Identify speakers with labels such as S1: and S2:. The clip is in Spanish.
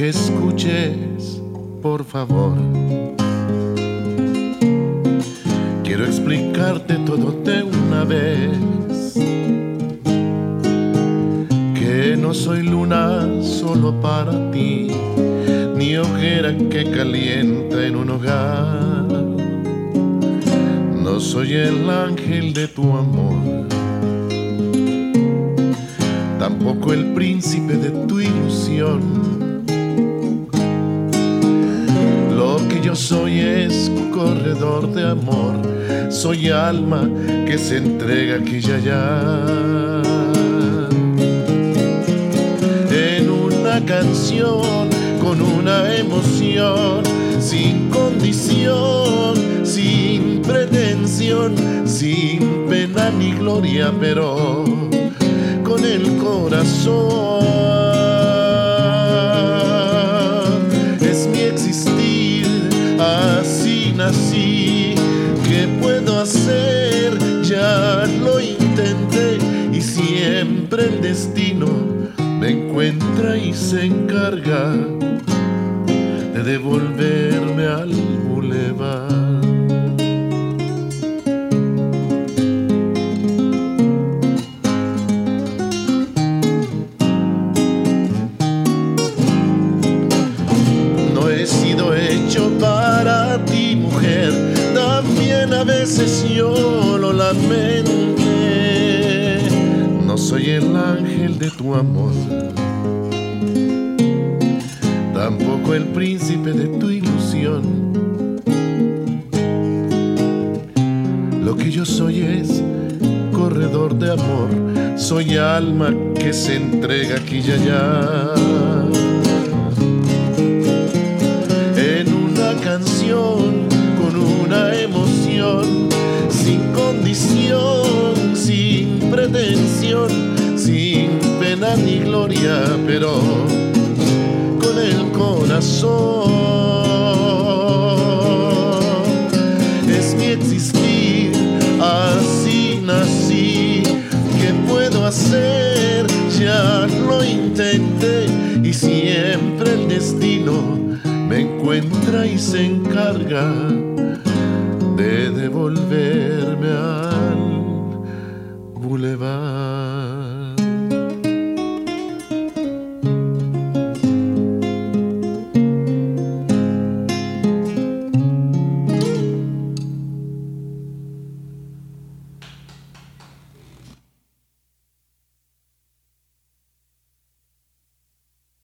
S1: que escuches, por favor. Quiero explicarte todo de una vez, que no soy luna solo para ti, ni hoguera que calienta en un hogar. No soy el ángel de tu amor, tampoco el príncipe de tu ilusión. Lo que yo soy es corredor de amor, soy alma que se entrega aquí y allá. En una canción, con una emoción, sin condición, sin pretensión, sin pena ni gloria, pero con el corazón. Es mi existir, así nací. ¿Qué puedo hacer? Ya lo intenté y siempre el destino me encuentra y se encarga de devolverme al bulevar. No he sido hecho para ti, mujer, también a veces yo lo lamenté. No soy el ángel de tu amor, tampoco el príncipe de tu ilusión. Lo que yo soy es corredor de amor, soy alma que se entrega aquí y allá. En una canción, con una emoción, sin condición, sin pretensión, sin pena ni gloria, pero con el corazón. Es mi existir, así nací. ¿Qué puedo hacer? Ya lo intenté y siempre el destino me encuentra y se encarga de devolverme al bulevar.